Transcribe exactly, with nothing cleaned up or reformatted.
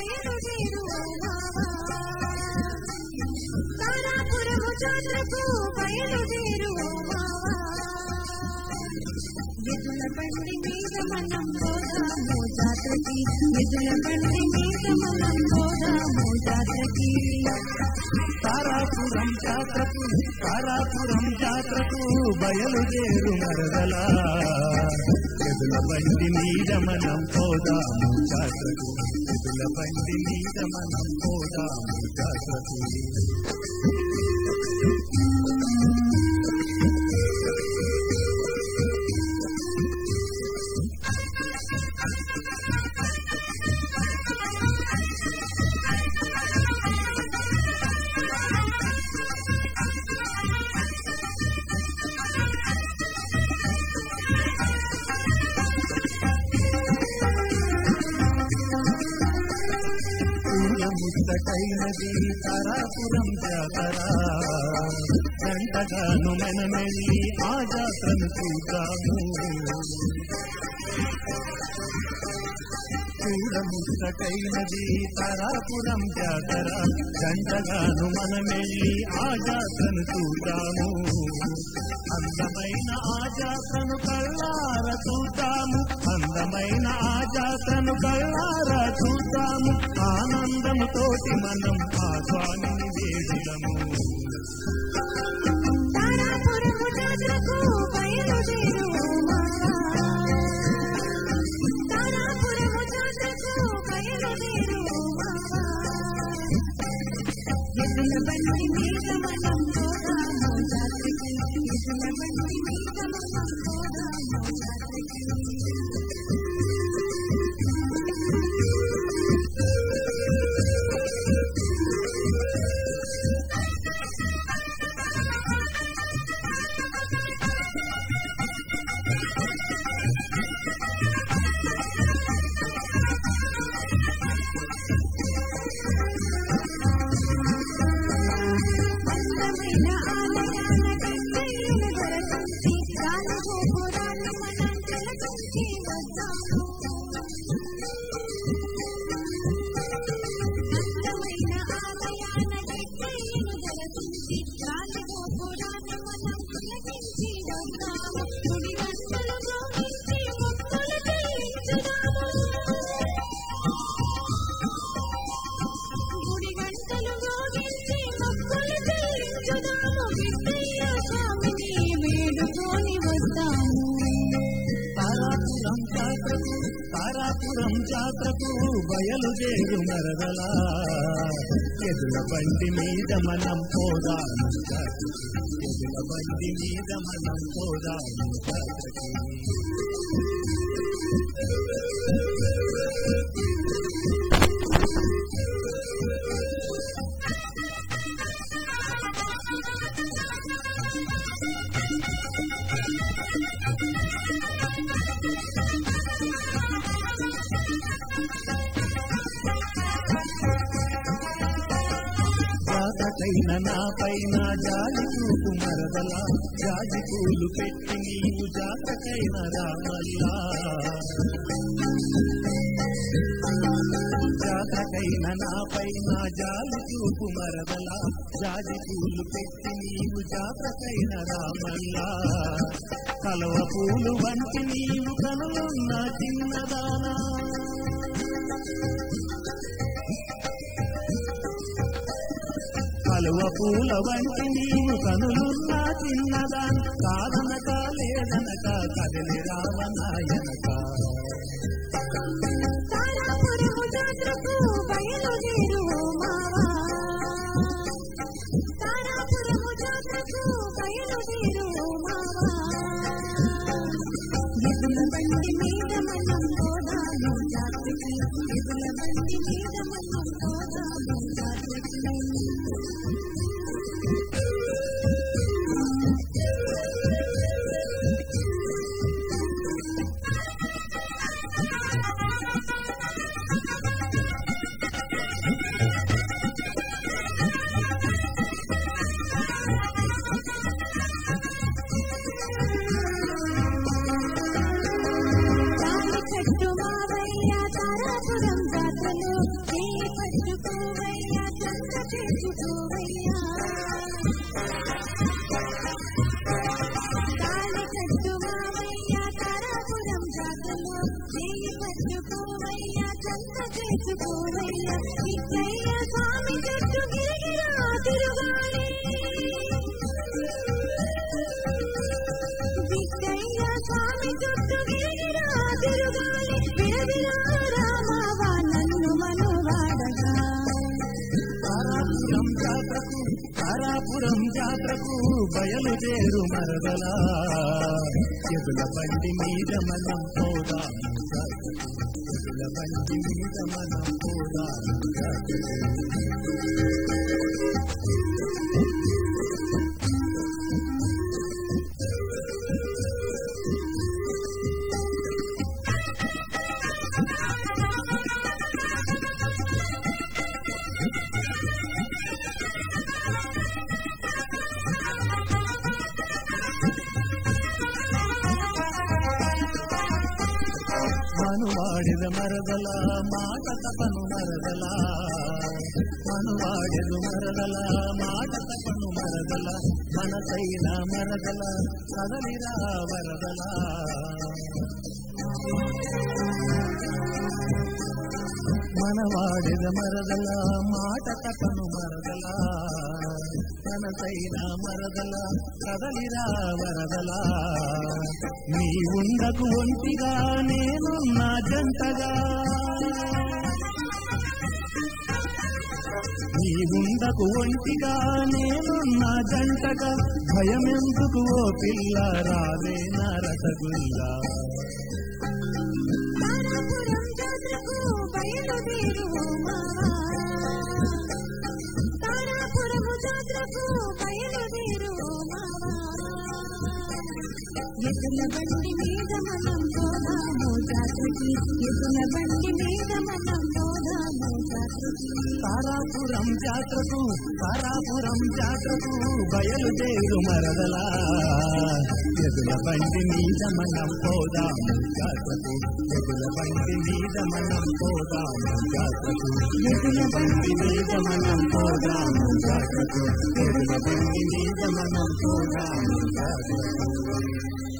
బయలుదేరు తారాపురము జాతరకు బయలుదేరు ఎదుల బండి మీద మనం పోదాము జాతరకి ఎదుల బండి మీద మనం పోదాము జాతరకి తారాపురం జాతరకు తారాపురం జాతరకు బయలుదేరు మరదలా ఎదుల బండి మీద మనం పోదాము జాతరకు ఎదుల బండి మీద మనం పోదాము జాతరకు ముచ్చటైనది తారాపురం జాతర గంటగాను మనమెళ్ళి ఆ జాతరను చూద్దాము చూడముచ్చటైనది తారాపురం జాతర గంటగాను మనమెళ్ళి ఆ జాతరను చూద్దాము అందమైన ఆ జాతరను కళ్ళార చూద్దాము అందమైన ఆ జాతరను కళ్ళార చూద్దాము ఆనందముతోటి మనం ఆ స్వామిని వేడుదము తారాపురము జాతరకు బయలుదేరు తారాపురము జాతరకు బయలుదేరు ఎదుల బండి మీద మనం పోదాము జాతరకి ఎదుల బండి మీద మనం పోదాము జాతరకి అందమైన ఆలయాల కన్నయ్యను దర్శించి రాజగోపురాన్ని మనం తిలకించి వద్దాము అందమైన ఆలయాల కన్నయ్యను దర్శించి రాజగోపురాన్ని మనం తిలకించి వద్దాము గుడి గంటలు మోగించి మొక్కులు చెల్లించుదాము గుడి గంటలు మోగించి మొక్కులు చెల్లించుదాము వెంకయ్య స్వామిని వేడుకొని వస్తాము తారాపురం జాతరకు తారాపురం జాతరకు బయలుదేరు మరదలా ఎదుల బండి మీద మనం పోదాము జాతరకి ఎదుల బండి మీద మనం పోదాము జాతరకి జాతకైన నా పైన జాలి చూపు మరదలా జాజి పూలు పెట్టి నీవు జాతకైన రామల్లా జాతకైన నా పైన జాలి చూపు మరదలా జాజి పూలు పెట్టి నీవు జాతకైన రామల్లా కలవ పూలు వంటి నీవు కనులున్న చిన్నదానా కలువ పూల వంటి నీవు కనులున్న చిన్నదాన్ కాదనక లేదనక కదిలి రావనాయనక తారాపురము జాతరకు బయలుదేరు తారాపురము జాతరకు బయలుదేరు ఎదుల బండి మీద మనం పోదాము జాతరకి ఎదుల బండి మీద మనం పోదాము జాతరకి తాళి కట్టు మావయ్య తారాపురం జాతరలో చేరుకోవయ్యా చంత చేసుకోవయ్యా ఇక్కయ్య స్వామి చుట్టూ గిరిగిరా తిరుగాలి ఇక్కయ్య స్వామి చుట్టూ గిరిగిరా తిరుగాలి విరవిలా రామావా నన్ను మనువాడగా తారాపురం జాతరకు తారాపురం జాతరకు బయలుదేరు మరదలా ఎదుల బండి మీద మనం పోదాము ఎదుల బండి మీద మనం పోదాము మనువాడిద మరదల మాట తపను మరదల మనువాడిదు మరదల మాట తపను మరదల మనసైన మరదల కదలిరా వరదల మనవాడిద మరదల మాట తపను మరదల మనసైన మరదల కదలిరా వరదల నీ ఉండకు ఒంటిగా నేనున్నా జంటగా నీ ఉండకు ఒంటిగా నేనున్నా జంటగా భయమెందుకు ఓ పిల్ల రావే నా రసగుల్లా తారాపురం జాతరకు బయలుదేరు మావా తారాపురము జాతరకు బయలుదేరు మావా ఎదుల బండి మీద మనం పోదాము జాతరకి ఎదుల బండి మీద మనం పోదాము జాతరకి తారాపురం జాతరకు తారాపురం జాతరకు బయలుదేరు మరదలా ఎదుల బండి మీద మనం పోదాము జాతరకు ఎదుల బండి మీద మనం పోదాము జాతరకు ఎదుల బండి మీద మనం పోదాము జాతరకు ఎదుల బండి మీద మనం పోదాము జాతరకు